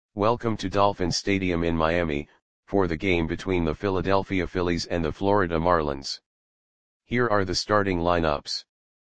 Welcome to Dolphin Stadium in Miami, for the game between the Philadelphia Phillies and the Florida Marlins. Here are the starting lineups.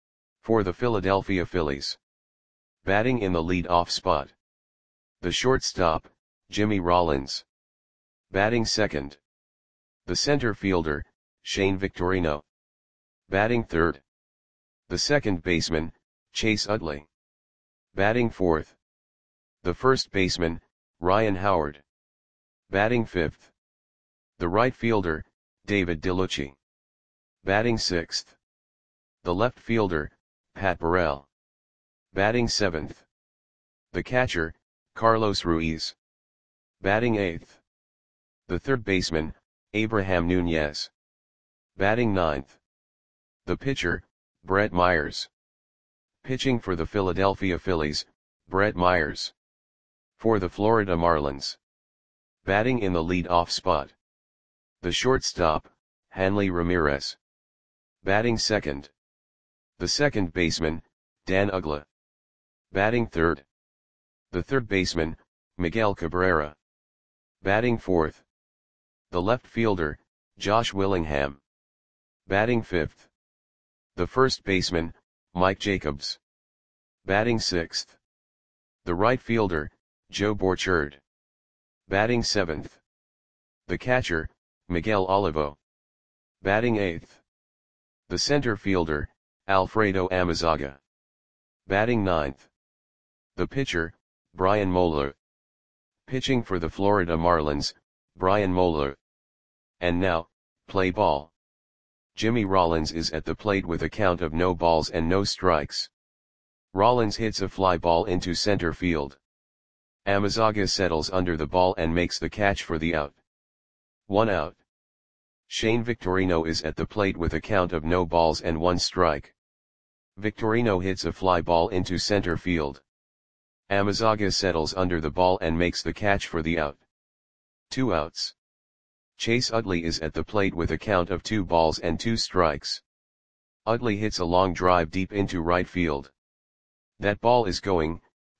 For the Philadelphia Phillies. Batting in the lead-off spot. The shortstop, Jimmy Rollins. Batting second. The center fielder, Shane Victorino. Batting third. The second baseman, Chase Utley. Batting fourth. The first baseman, Ryan Howard. Batting fifth. The right fielder, David DeLucci. Batting sixth. The left fielder, Pat Burrell. Batting seventh. The catcher, Carlos Ruiz. Batting eighth. The third baseman, Abraham Nunez. Batting ninth. The pitcher, Brett Myers. Pitching for the Philadelphia Phillies, Brett Myers. For the Florida Marlins. Batting in the lead-off spot. The shortstop, Hanley Ramirez. Batting second. The second baseman, Dan Uggla. Batting third. The third baseman, Miguel Cabrera. Batting fourth. The left fielder, Josh Willingham. Batting fifth. The first baseman, Mike Jacobs. Batting sixth. The right fielder, Joe Borchard. Batting seventh. The catcher, Miguel Olivo. Batting eighth. The center fielder, Alfredo Amezaga. Batting ninth. The pitcher, Brian Moeller. Pitching for the Florida Marlins, Brian Moeller. And now, play ball. Jimmy Rollins is at the plate with a count of no balls and no strikes. Rollins hits a fly ball into center field. Amezaga settles under the ball and makes the catch for the out. 1 out. Shane Victorino is at the plate with a count of no balls and 1 strike. Victorino hits a fly ball into center field. Amezaga settles under the ball and makes the catch for the out. 2 outs. Chase Utley is at the plate with a count of 2 balls and 2 strikes. Utley hits a long drive deep into right field. That ball is gone.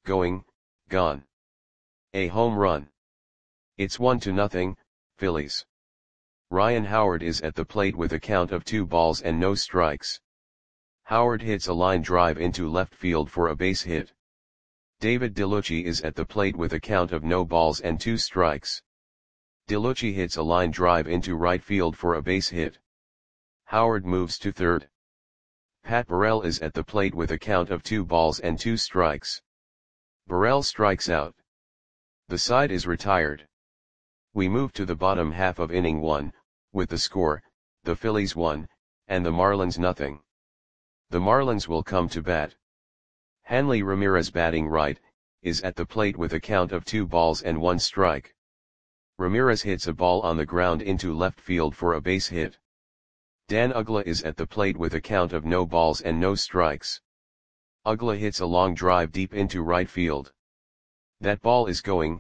A home run. It's 1-0, Phillies. Ryan Howard is at the plate with a count of 2 balls and no strikes. Howard hits a line drive into left field for a base hit. David DeLucci is at the plate with a count of no balls and 2 strikes. DeLucci hits a line drive into right field for a base hit. Howard moves to third. Pat Burrell is at the plate with a count of 2 balls and 2 strikes. Burrell strikes out. The side is retired. We move to the bottom half of inning 1, with the score, the Phillies 1, and the Marlins 0. The Marlins will come to bat. Hanley Ramirez, batting right, is at the plate with a count of 2 balls and 1 strike. Ramirez hits a ball on the ground into left field for a base hit. Dan Uggla is at the plate with a count of no balls and no strikes. Uggla hits a long drive deep into right field. That ball is gone.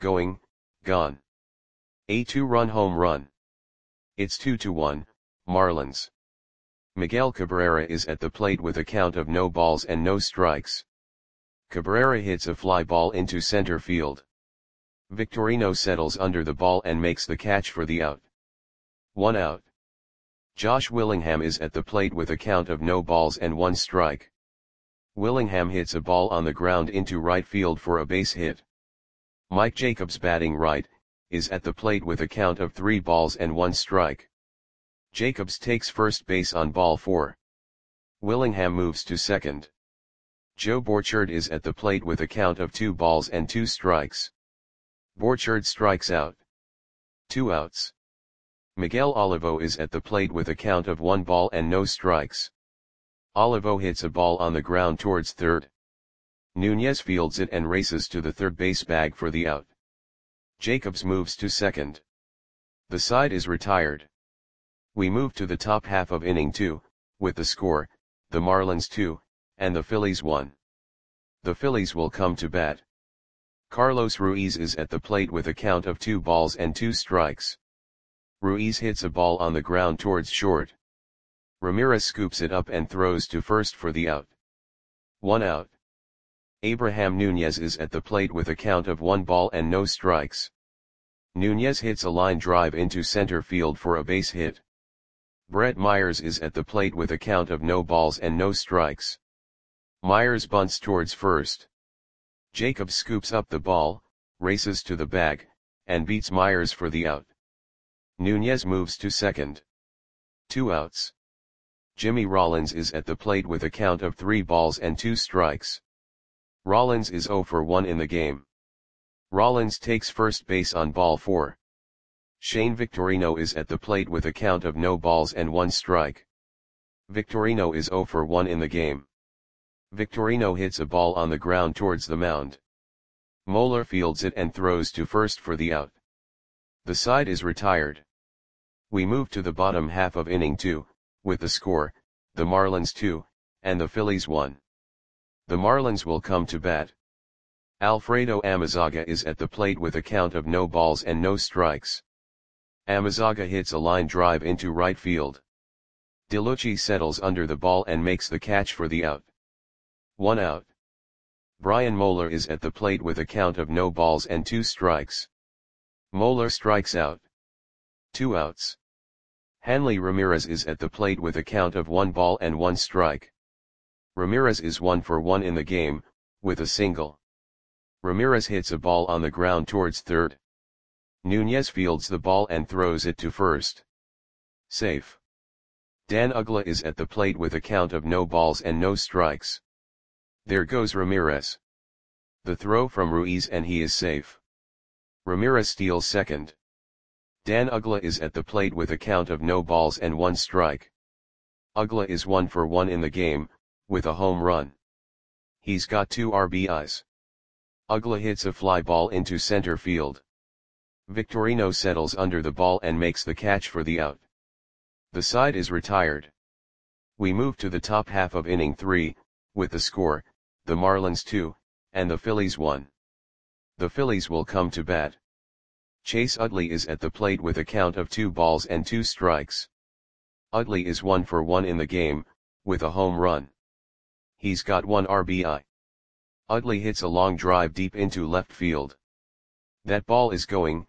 A 2-run home run. It's 2-1, Marlins. Miguel Cabrera is at the plate with a count of no balls and no strikes. Cabrera hits a fly ball into center field. Victorino settles under the ball and makes the catch for the out. 1 out. Josh Willingham is at the plate with a count of no balls and 1 strike. Willingham hits a ball on the ground into right field for a base hit. Mike Jacobs, batting right, is at the plate with a count of 3 balls and 1 strike. Jacobs takes first base on ball 4. Willingham moves to second. Joe Borchard is at the plate with a count of 2 balls and 2 strikes. Borchard strikes out. 2 outs. Miguel Olivo is at the plate with a count of 1 ball and no strikes. Olivo hits a ball on the ground towards third. Nunez fields it and races to the third base bag for the out. Jacobs moves to second. The side is retired. We move to the top half of inning 2, with the score, the Marlins 2, and the Phillies 1. The Phillies will come to bat. Carlos Ruiz is at the plate with a count of 2 balls and 2 strikes. Ruiz hits a ball on the ground towards short. Ramirez scoops it up and throws to first for the out. 1 out. Abraham Nunez is at the plate with a count of 1 ball and no strikes. Nunez hits a line drive into center field for a base hit. Brett Myers is at the plate with a count of no balls and no strikes. Myers bunts towards first. Jacobs scoops up the ball, races to the bag, and beats Myers for the out. Nunez moves to second. 2 outs. Jimmy Rollins is at the plate with a count of 3 balls and 2 strikes. Rollins is 0 for 1 in the game. Rollins takes first base on ball 4. Shane Victorino is at the plate with a count of no balls and 1 strike. Victorino is 0 for 1 in the game. Victorino hits a ball on the ground towards the mound. Moeller fields it and throws to first for the out. The side is retired. We move to the bottom half of inning 2, with the score, the Marlins 2, and the Phillies 1. The Marlins will come to bat. Alfredo Amezaga is at the plate with a count of no balls and no strikes. Amezaga hits a line drive into right field. DeLucci settles under the ball and makes the catch for the out. 1 out. Brian Moeller is at the plate with a count of no balls and 2 strikes. Moeller strikes out. 2 outs. Hanley Ramirez is at the plate with a count of 1 ball and 1 strike. Ramirez is 1 for 1 in the game, with a single. Ramirez hits a ball on the ground towards third. Nunez fields the ball and throws it to first. Safe. Dan Uggla is at the plate with a count of no balls and no strikes. There goes Ramirez. The throw from Ruiz and he is safe. Ramirez steals second. Dan Uggla is at the plate with a count of no balls and 1 strike. Uggla is 1 for 1 in the game, with a home run. He's got 2 RBIs. Uggla hits a fly ball into center field. Victorino settles under the ball and makes the catch for the out. The side is retired. We move to the top half of inning 3, with the score, the Marlins 2, and the Phillies 1. The Phillies will come to bat. Chase Utley is at the plate with a count of 2 balls and 2 strikes. Utley is 1 for 1 in the game, with a home run. He's got 1 RBI. Utley hits a long drive deep into left field. That ball is gone.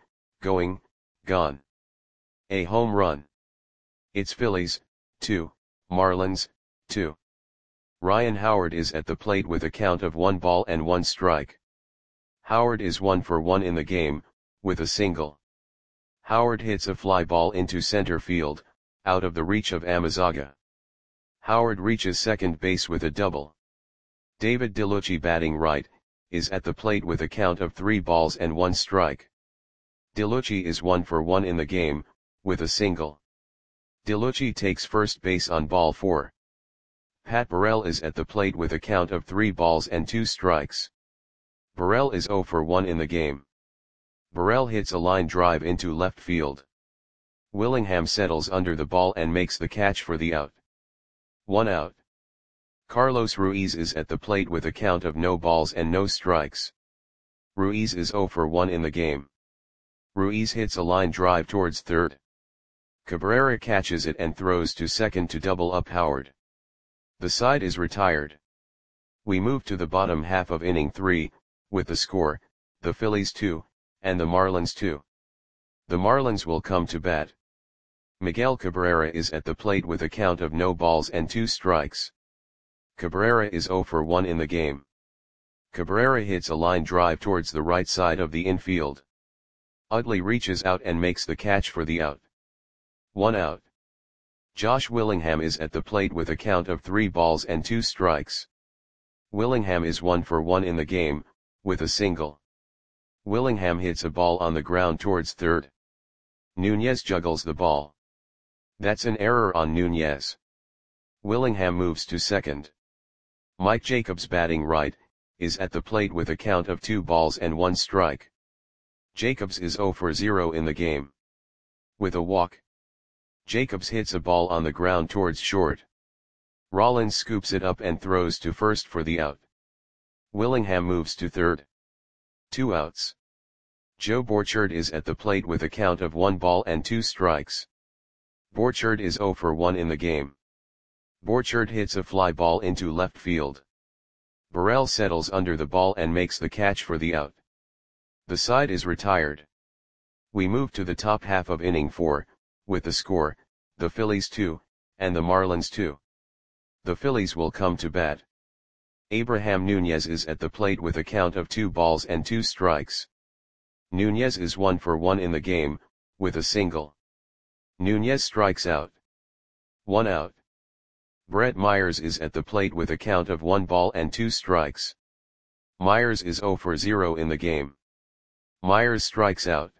A home run. It's Phillies, 2, Marlins, 2. Ryan Howard is at the plate with a count of 1 ball and 1 strike. Howard is 1 for 1 in the game, with a single. Howard hits a fly ball into center field, out of the reach of Amezaga. Howard reaches second base with a double. David DeLucci, batting right, is at the plate with a count of 3 balls and 1 strike. DeLucci is 1 for 1 in the game, with a single. DeLucci takes first base on ball 4. Pat Burrell is at the plate with a count of 3 balls and 2 strikes. Burrell is 0 for 1 in the game. Burrell hits a line drive into left field. Willingham settles under the ball and makes the catch for the out. 1 out. Carlos Ruiz is at the plate with a count of no balls and no strikes. Ruiz is 0 for 1 in the game. Ruiz hits a line drive towards third. Cabrera catches it and throws to second to double up Howard. The side is retired. We move to the bottom half of inning 3, with the score, the Phillies 2, and the Marlins 2. The Marlins will come to bat. Miguel Cabrera is at the plate with a count of no balls and 2 strikes. Cabrera is 0 for 1 in the game. Cabrera hits a line drive towards the right side of the infield. Utley reaches out and makes the catch for the out. 1 out. Josh Willingham is at the plate with a count of 3 balls and 2 strikes. Willingham is 1 for 1 in the game, with a single. Willingham hits a ball on the ground towards third. Nunez juggles the ball. That's an error on Nunez. Willingham moves to second. Mike Jacobs, batting right, is at the plate with a count of 2 balls and 1 strike. Jacobs is 0 for 0 in the game. With a walk. Jacobs hits a ball on the ground towards short. Rollins scoops it up and throws to first for the out. Willingham moves to third. 2 outs. Joe Borchard is at the plate with a count of 1 ball and 2 strikes. Borchard is 0 for 1 in the game. Borchard hits a fly ball into left field. Burrell settles under the ball and makes the catch for the out. The side is retired. We move to the top half of inning 4, with the score, the Phillies 2, and the Marlins 2. The Phillies will come to bat. Abraham Nunez is at the plate with a count of 2 balls and 2 strikes. Nunez is 1 for 1 in the game, with a single. Nunez strikes out. 1 out. Brett Myers is at the plate with a count of 1 ball and 2 strikes. Myers is 0 for 0 in the game. Myers strikes out.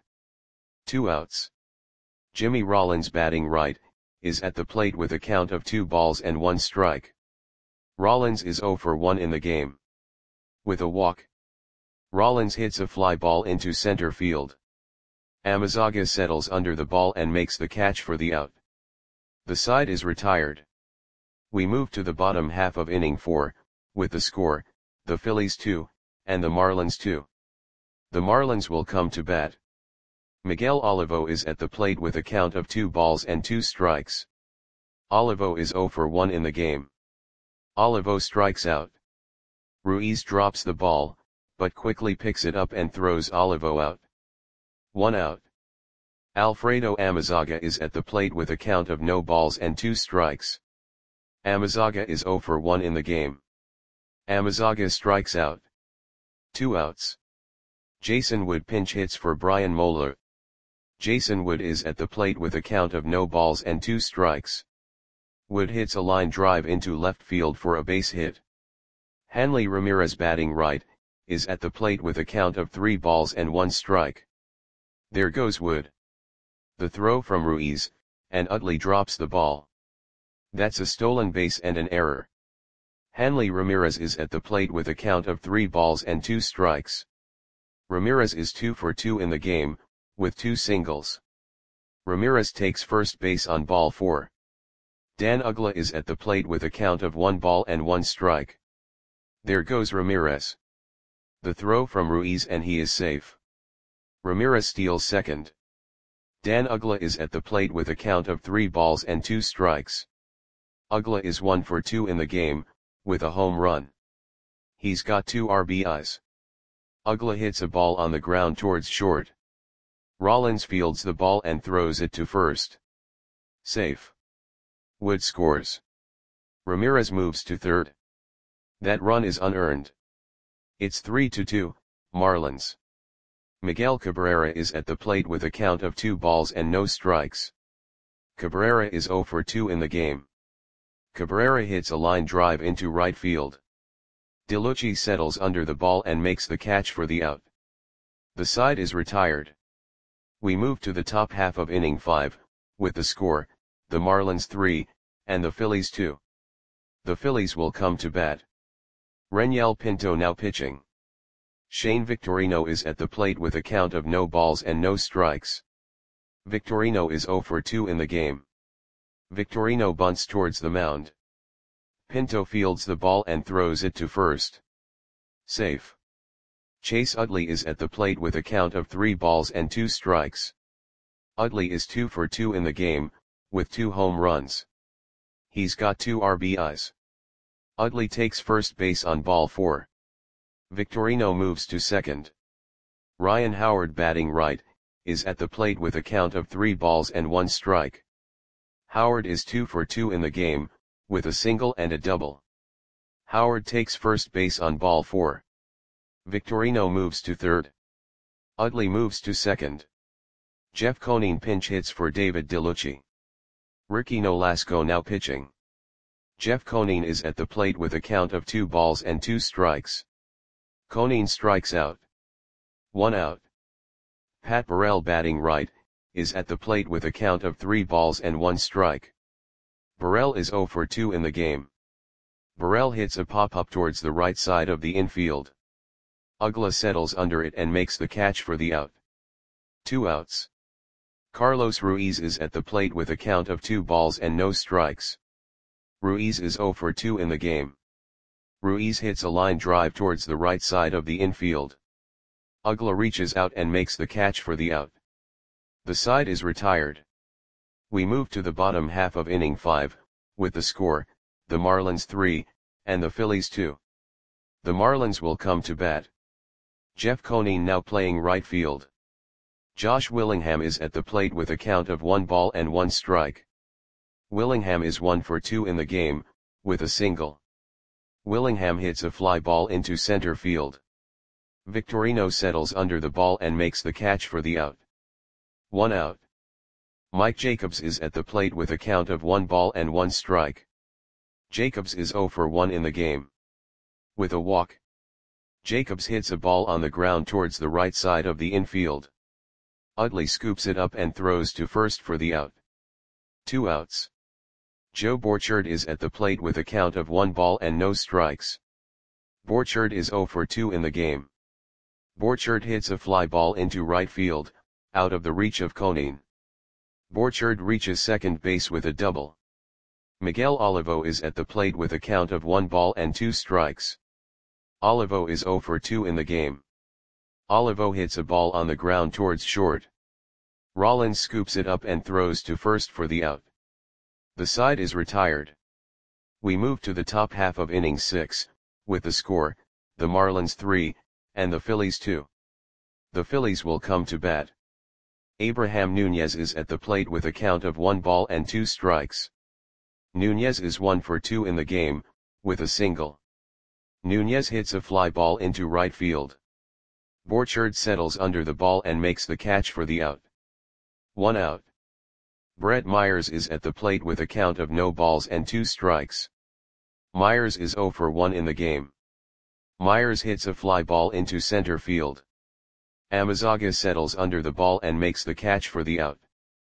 2 outs. Jimmy Rollins, batting right, is at the plate with a count of 2 balls and 1 strike. Rollins is 0 for 1 in the game. With a walk. Rollins hits a fly ball into center field. Amezaga settles under the ball and makes the catch for the out. The side is retired. We move to the bottom half of inning 4, with the score, the Phillies 2, and the Marlins 2. The Marlins will come to bat. Miguel Olivo is at the plate with a count of 2 balls and 2 strikes. Olivo is 0 for 1 in the game. Olivo strikes out. Ruiz drops the ball, but quickly picks it up and throws Olivo out. 1 out. Alfredo Amezaga is at the plate with a count of no balls and 2 strikes. Amezaga is 0 for 1 in the game. Amezaga strikes out. 2 outs. Jason Wood pinch hits for Brian Moeller. Jason Wood is at the plate with a count of no balls and 2 strikes. Wood hits a line drive into left field for a base hit. Hanley Ramirez, batting right, is at the plate with a count of 3 balls and 1 strike. There goes Wood. The throw from Ruiz, and Utley drops the ball. That's a stolen base and an error. Hanley Ramirez is at the plate with a count of 3 balls and 2 strikes. Ramirez is 2 for 2 in the game, with 2 singles. Ramirez takes first base on ball 4. Dan Uggla is at the plate with a count of 1 ball and 1 strike. There goes Ramirez. The throw from Ruiz and he is safe. Ramirez steals second. Dan Uggla is at the plate with a count of 3 balls and 2 strikes. Uggla is 1 for 2 in the game, with a home run. He's got 2 RBIs. Uggla hits a ball on the ground towards short. Rollins fields the ball and throws it to first. Safe. Wood scores. Ramirez moves to third. That run is unearned. It's 3-2, Marlins. Miguel Cabrera is at the plate with a count of 2 balls and no strikes. Cabrera is 0 for 2 in the game. Cabrera hits a line drive into right field. DeLucci settles under the ball and makes the catch for the out. The side is retired. We move to the top half of inning 5, with the score, the Marlins 3, and the Phillies 2. The Phillies will come to bat. Renyel Pinto now pitching. Shane Victorino is at the plate with a count of no balls and no strikes. Victorino is 0 for 2 in the game. Victorino bunts towards the mound. Pinto fields the ball and throws it to first. Safe. Chase Utley is at the plate with a count of 3 balls and 2 strikes. Utley is 2 for 2 in the game, with 2 home runs. He's got 2 RBIs. Utley takes first base on ball 4. Victorino moves to second. Ryan Howard, batting right, is at the plate with a count of 3 balls and 1 strike. Howard is 2 for 2 in the game, with a single and a double. Howard takes first base on ball 4. Victorino moves to third. Utley moves to second. Jeff Conine pinch hits for David DeLucci. Ricky Nolasco now pitching. Jeff Conine is at the plate with a count of 2 balls and 2 strikes. Conine strikes out. 1 out. Pat Burrell, batting right, is at the plate with a count of 3 balls and 1 strike. Burrell is 0 for 2 in the game. Burrell hits a pop-up towards the right side of the infield. Uggla settles under it and makes the catch for the out. 2 outs. Carlos Ruiz is at the plate with a count of 2 balls and no strikes. Ruiz is 0 for 2 in the game. Ruiz hits a line drive towards the right side of the infield. Uggla reaches out and makes the catch for the out. The side is retired. We move to the bottom half of inning 5, with the score, the Marlins 3, and the Phillies 2. The Marlins will come to bat. Jeff Conine now playing right field. Josh Willingham is at the plate with a count of 1 ball and 1 strike. Willingham is 1 for 2 in the game, with a single. Willingham hits a fly ball into center field. Victorino settles under the ball and makes the catch for the out. 1 out. Mike Jacobs is at the plate with a count of 1 ball and 1 strike. Jacobs is 0 for 1 in the game. With a walk. Jacobs hits a ball on the ground towards the right side of the infield. Utley scoops it up and throws to first for the out. 2 outs. Joe Borchard is at the plate with a count of 1 ball and no strikes. Borchard is 0 for 2 in the game. Borchard hits a fly ball into right field, out of the reach of Conine. Borchard reaches second base with a double. Miguel Olivo is at the plate with a count of 1 ball and 2 strikes. Olivo is 0 for 2 in the game. Olivo hits a ball on the ground towards short. Rollins scoops it up and throws to first for the out. The side is retired. We move to the top half of inning 6, with the score, the Marlins 3, and the Phillies 2. The Phillies will come to bat. Abraham Nunez is at the plate with a count of 1 ball and 2 strikes. Nunez is 1 for 2 in the game, with a single. Nunez hits a fly ball into right field. Borchard settles under the ball and makes the catch for the out. 1 out. Brett Myers is at the plate with a count of no balls and 2 strikes. Myers is 0 for 1 in the game. Myers hits a fly ball into center field. Amezaga settles under the ball and makes the catch for the out.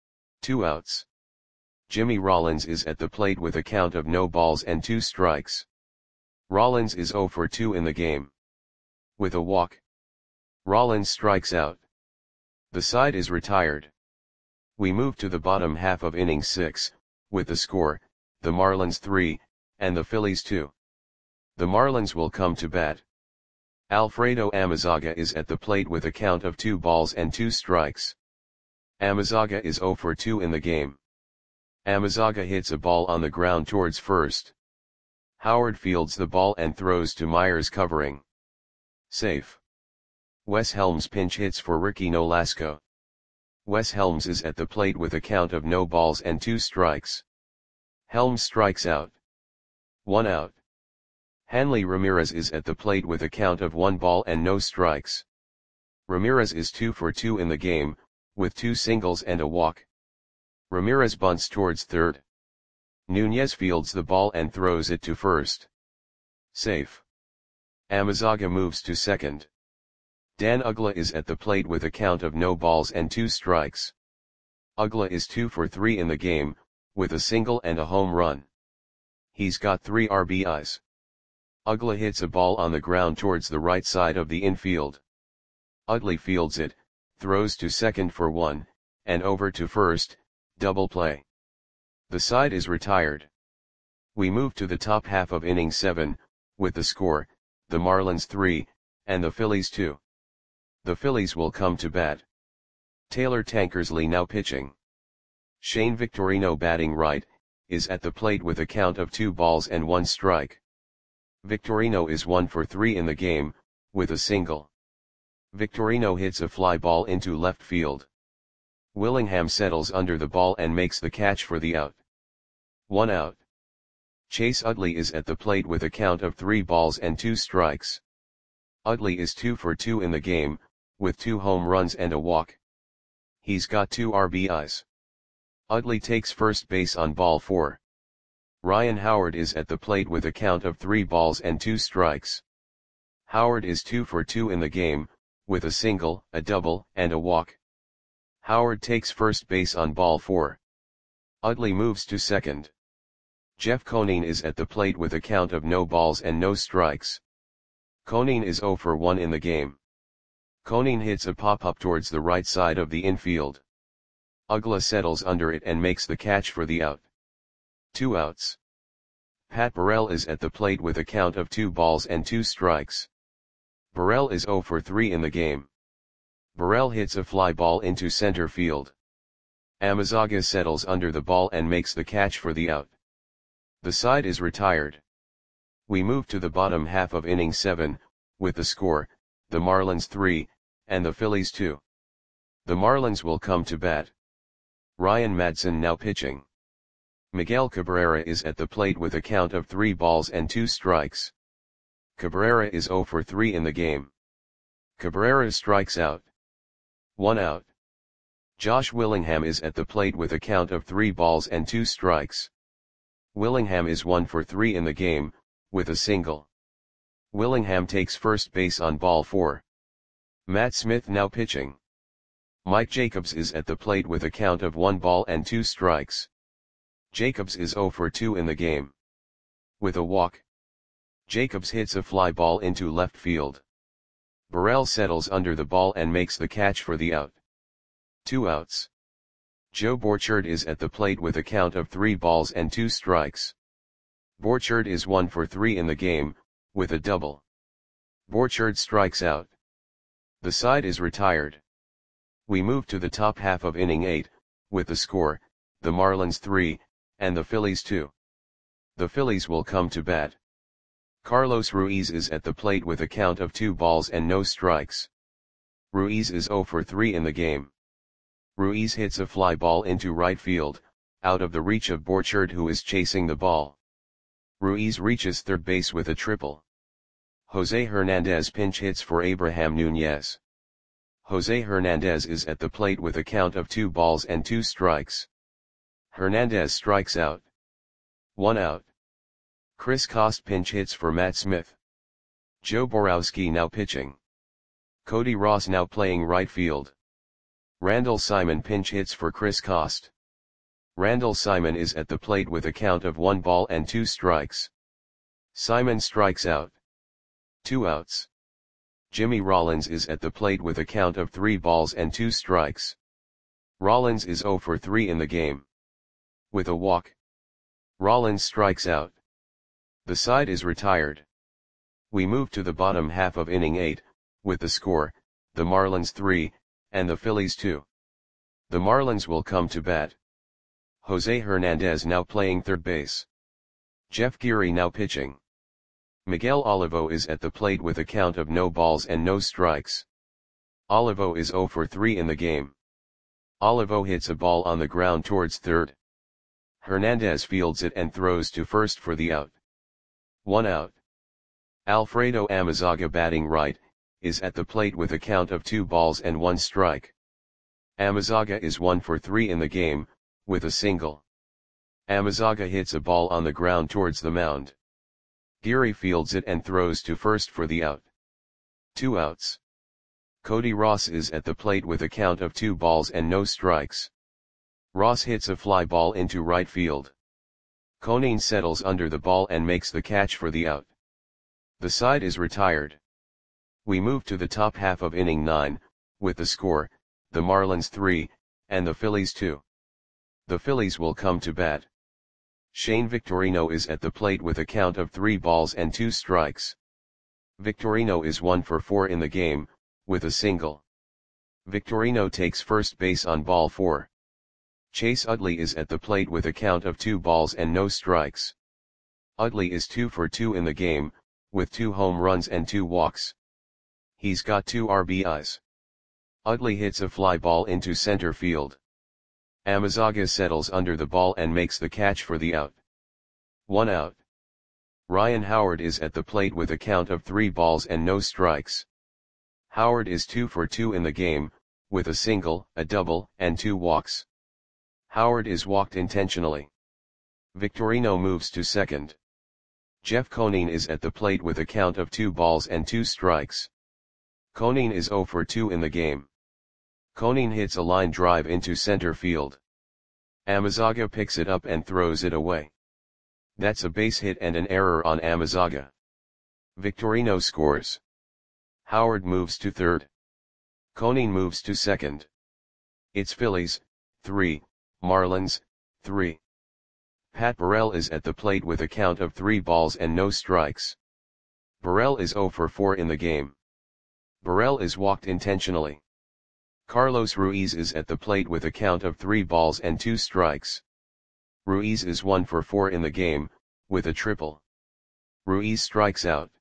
2 outs. Jimmy Rollins is at the plate with a count of no balls and 2 strikes. Rollins is 0 for 2 in the game. With a walk. Rollins strikes out. The side is retired. We move to the bottom half of inning 6, with the score, the Marlins 3, and the Phillies 2. The Marlins will come to bat. Alfredo Amezaga is at the plate with a count of 2 balls and 2 strikes. Amezaga is 0 for 2 in the game. Amezaga hits a ball on the ground towards first. Howard fields the ball and throws to Myers covering. Safe. Wes Helms pinch hits for Ricky Nolasco. Wes Helms is at the plate with a count of no balls and 2 strikes. Helms strikes out. 1 out. Hanley Ramirez is at the plate with a count of 1 ball and no strikes. Ramirez is 2 for 2 in the game, with 2 singles and a walk. Ramirez bunts towards third. Nunez fields the ball and throws it to first. Safe. Amezaga moves to second. Dan Uggla is at the plate with a count of no balls and 2 strikes. Uggla is 2 for 3 in the game, with a single and a home run. He's got 3 RBIs. Uggla hits a ball on the ground towards the right side of the infield. Utley fields it, throws to second for 1, and over to first, double play. The side is retired. We move to the top half of inning 7, with the score, the Marlins 3, and the Phillies 2. The Phillies will come to bat. Taylor Tankersley now pitching. Shane Victorino batting right, is at the plate with a count of 2 balls and 1 strike. Victorino is 1 for 3 in the game, with a single. Victorino hits a fly ball into left field. Willingham settles under the ball and makes the catch for the out. 1 out. Chase Utley is at the plate with a count of 3 balls and 2 strikes. Utley is 2 for 2 in the game, with 2 home runs and a walk. He's got 2 RBIs. Utley takes first base on ball 4. Ryan Howard is at the plate with a count of 3 balls and 2 strikes. Howard is 2 for 2 in the game, with a single, a double, and a walk. Howard takes first base on ball 4. Utley moves to second. Jeff Conine is at the plate with a count of no balls and no strikes. Conine is 0 for 1 in the game. Conine hits a pop-up towards the right side of the infield. Uggla settles under it and makes the catch for the out. 2 outs. Pat Burrell is at the plate with a count of 2 balls and 2 strikes. Burrell is 0 for 3 in the game. Burrell hits a fly ball into center field. Amezaga settles under the ball and makes the catch for the out. The side is retired. We move to the bottom half of inning 7, with the score, the Marlins 3, and the Phillies 2. The Marlins will come to bat. Ryan Madson now pitching. Miguel Cabrera is at the plate with a count of 3 balls and 2 strikes. Cabrera is 0 for 3 in the game. Cabrera strikes out. 1 out. Josh Willingham is at the plate with a count of 3 balls and 2 strikes. Willingham is 1 for 3 in the game, with a single. Willingham takes first base on ball 4. Matt Smith now pitching. Mike Jacobs is at the plate with a count of 1 ball and 2 strikes. Jacobs is 0 for 2 in the game. With a walk. Jacobs hits a fly ball into left field. Burrell settles under the ball and makes the catch for the out. 2 outs. Joe Borchard is at the plate with a count of 3 balls and 2 strikes. Borchard is 1 for 3 in the game, with a double. Borchard strikes out. The side is retired. We move to the top half of inning 8, with the score, the Marlins 3, and the Phillies 2. The Phillies will come to bat. Carlos Ruiz is at the plate with a count of 2 balls and no strikes. Ruiz is 0 for 3 in the game. Ruiz hits a fly ball into right field, out of the reach of Borchard, who is chasing the ball. Ruiz reaches third base with a triple. Jose Hernandez pinch hits for Abraham Nunez. Jose Hernandez is at the plate with a count of 2 balls and 2 strikes. Hernandez strikes out. 1 out. Chris Coste pinch hits for Matt Smith. Joe Borowski now pitching. Cody Ross now playing right field. Randall Simon pinch hits for Chris Coste. Randall Simon is at the plate with a count of 1 ball and 2 strikes. Simon strikes out. 2 outs. Jimmy Rollins is at the plate with a count of 3 balls and 2 strikes. Rollins is 0 for 3 in the game. With a walk. Rollins strikes out. The side is retired. We move to the bottom half of inning 8, with the score, the Marlins 3, and the Phillies 2. The Marlins will come to bat. Jose Hernandez now playing third base. Jeff Geary now pitching. Miguel Olivo is at the plate with a count of no balls and no strikes. Olivo is 0 for 3 in the game. Olivo hits a ball on the ground towards third. Hernandez fields it and throws to first for the out. 1 out. Alfredo Amezaga batting right, is at the plate with a count of 2 balls and 1 strike. Amezaga is 1 for 3 in the game, with a single. Amezaga hits a ball on the ground towards the mound. Geary fields it and throws to first for the out. 2 outs. Cody Ross is at the plate with a count of 2 balls and no strikes. Ross hits a fly ball into right field. Conine settles under the ball and makes the catch for the out. The side is retired. We move to the top half of inning 9, with the score, the Marlins 3, and the Phillies 2. The Phillies will come to bat. Shane Victorino is at the plate with a count of 3 balls and 2 strikes. Victorino is 1 for 4 in the game, with a single. Victorino takes first base on ball 4. Chase Utley is at the plate with a count of 2 balls and no strikes. Utley is 2 for 2 in the game, with 2 home runs and 2 walks. He's got 2 RBIs. Utley hits a fly ball into center field. Amezaga settles under the ball and makes the catch for the out. 1 out. Ryan Howard is at the plate with a count of 3 balls and no strikes. Howard is 2 for 2 in the game, with a single, a double, and 2 walks. Howard is walked intentionally. Victorino moves to second. Jeff Conine is at the plate with a count of 2 balls and 2 strikes. Conine is 0 for 2 in the game. Conine hits a line drive into center field. Amezaga picks it up and throws it away. That's a base hit and an error on Amezaga. Victorino scores. Howard moves to third. Conine moves to second. It's Phillies, 3, Marlins, 3. Pat Burrell is at the plate with a count of 3 balls and no strikes. Burrell is 0 for 4 in the game. Burrell is walked intentionally. Carlos Ruiz is at the plate with a count of 3 balls and 2 strikes. Ruiz is 1 for 4 in the game, with a triple. Ruiz strikes out.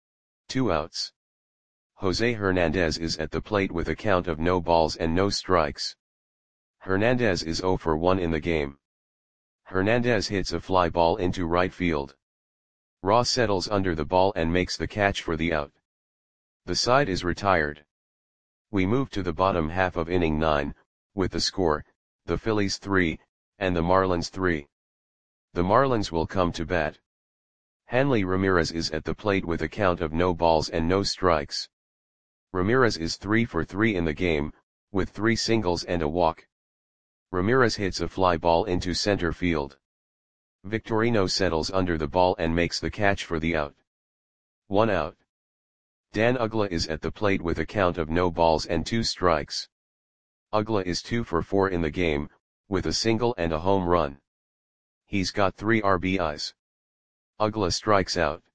2 outs. Jose Hernandez is at the plate with a count of no balls and no strikes. Hernandez is 0 for 1 in the game. Hernandez hits a fly ball into right field. Ross settles under the ball and makes the catch for the out. The side is retired. We move to the bottom half of inning 9, with the score, the Phillies 3, and the Marlins 3. The Marlins will come to bat. Hanley Ramirez is at the plate with a count of no balls and no strikes. Ramirez is 3 for 3 in the game, with 3 singles and a walk. Ramirez hits a fly ball into center field. Victorino settles under the ball and makes the catch for the out. 1 out. Dan Uggla is at the plate with a count of no balls and 2 strikes. Uggla is 2 for 4 in the game, with a single and a home run. He's got 3 RBIs. Uggla strikes out.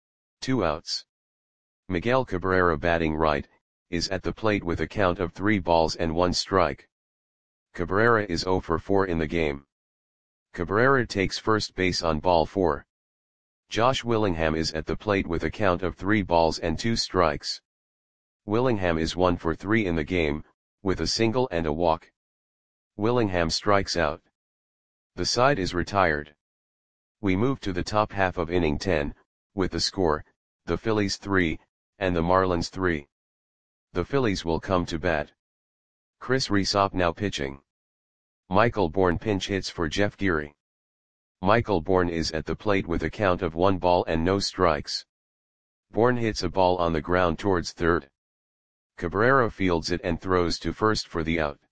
2 outs. Miguel Cabrera, batting right, is at the plate with a count of 3 balls and 1 strike. Cabrera is 0 for 4 in the game. Cabrera takes first base on ball 4. Josh Willingham is at the plate with a count of 3 balls and 2 strikes. Willingham is 1 for 3 in the game, with a single and a walk. Willingham strikes out. The side is retired. We move to the top half of inning 10, with the score, the Phillies 3, and the Marlins 3. The Phillies will come to bat. Chris Rhysop now pitching. Michael Bourne pinch hits for Jeff Geary. Michael Bourne is at the plate with a count of 1 ball and no strikes. Bourne hits a ball on the ground towards third. Cabrera fields it and throws to first for the out.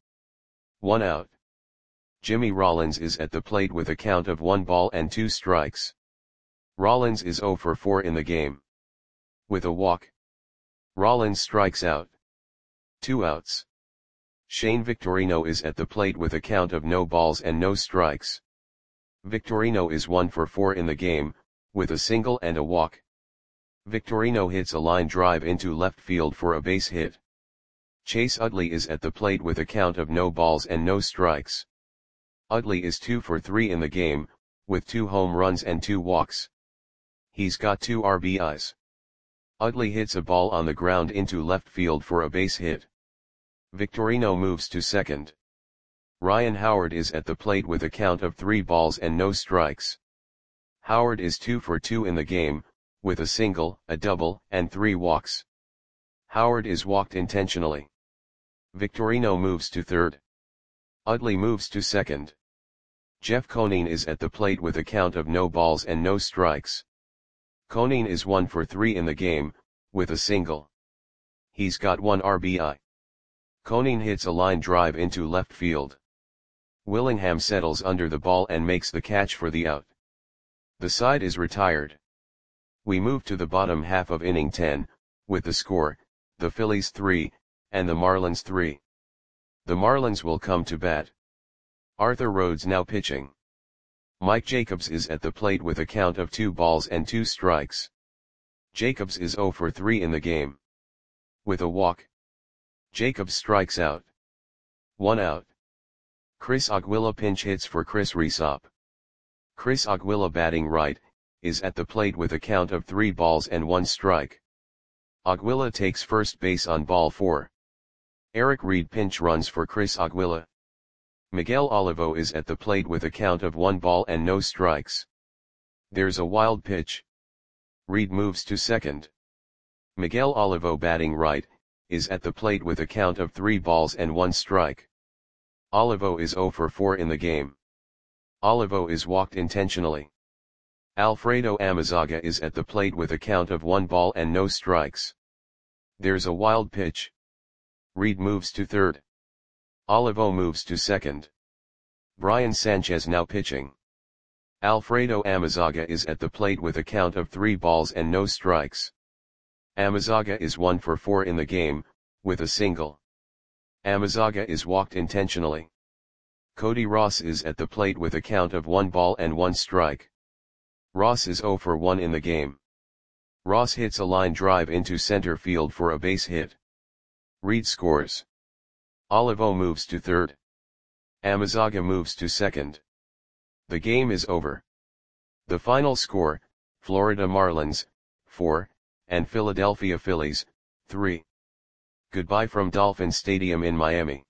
1 out. Jimmy Rollins is at the plate with a count of 1 ball and 2 strikes. Rollins is 0 for 4 in the game. With a walk. Rollins strikes out. 2 outs. Shane Victorino is at the plate with a count of no balls and no strikes. Victorino is 1 for 4 in the game, with a single and a walk. Victorino hits a line drive into left field for a base hit. Chase Utley is at the plate with a count of no balls and no strikes. Utley is 2 for 3 in the game, with 2 home runs and 2 walks. He's got 2 RBIs. Utley hits a ball on the ground into left field for a base hit. Victorino moves to second. Ryan Howard is at the plate with a count of 3 balls and no strikes. Howard is 2 for 2 in the game, with a single, a double, and 3 walks. Howard is walked intentionally. Victorino moves to third. Utley moves to second. Jeff Conine is at the plate with a count of no balls and no strikes. Conine is 1 for 3 in the game, with a single. He's got 1 RBI. Conine hits a line drive into left field. Willingham settles under the ball and makes the catch for the out. The side is retired. We move to the bottom half of inning 10, with the score, the Phillies 3, and the Marlins 3. The Marlins will come to bat. Arthur Rhodes now pitching. Mike Jacobs is at the plate with a count of 2 balls and 2 strikes. Jacobs is 0 for 3 in the game. With a walk. Jacobs strikes out. 1 out. Chris Aguila pinch hits for Chris Rhysop. Chris Aguila, batting right, is at the plate with a count of 3 balls and 1 strike. Aguila takes first base on ball 4. Eric Reed pinch runs for Chris Aguila. Miguel Olivo is at the plate with a count of 1 ball and no strikes. There's a wild pitch. Reed moves to second. Miguel Olivo, batting right, is at the plate with a count of 3 balls and 1 strike. Olivo is 0 for 4 in the game. Olivo is walked intentionally. Alfredo Amezaga is at the plate with a count of 1 ball and no strikes. There's a wild pitch. Reed moves to third. Olivo moves to second. Brian Sanchez now pitching. Alfredo Amezaga is at the plate with a count of 3 balls and no strikes. Amezaga is 1 for 4 in the game, with a single. Amezaga is walked intentionally. Cody Ross is at the plate with a count of 1 ball and 1 strike. Ross is 0 for 1 in the game. Ross hits a line drive into center field for a base hit. Reed scores. Olivo moves to third. Amezaga moves to second. The game is over. The final score, Florida Marlins, 4, and Philadelphia Phillies, 3. Goodbye from Dolphin Stadium in Miami.